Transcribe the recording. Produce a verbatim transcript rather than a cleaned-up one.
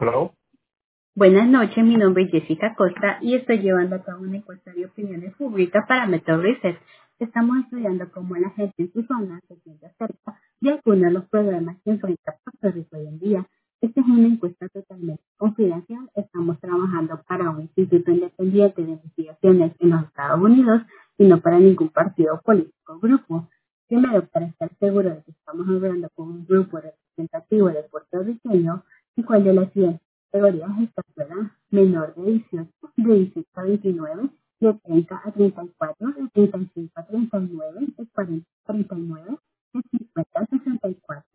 Hello. Buenas noches, mi nombre es Jessica Costa y estoy llevando a cabo una encuesta de opiniones públicas para Method Research. Estamos estudiando cómo la gente en su zona se siente acerca de algunos de los problemas que enfrenta Puerto Rico hoy en día. Esta es una encuesta totalmente confidencial. Estamos trabajando para un instituto independiente de investigaciones en los Estados Unidos y no para ningún partido político o grupo. Primero, para estar seguro de que estamos hablando con un grupo representativo de puertorriqueños y cuál de las siguientes categorías estacional menor de dieciocho, de dieciocho a veintinueve, de treinta a treinta y cuatro, de treinta y cinco a treinta y nueve, de cuarenta a treinta y nueve, de cincuenta a sesenta y cuatro.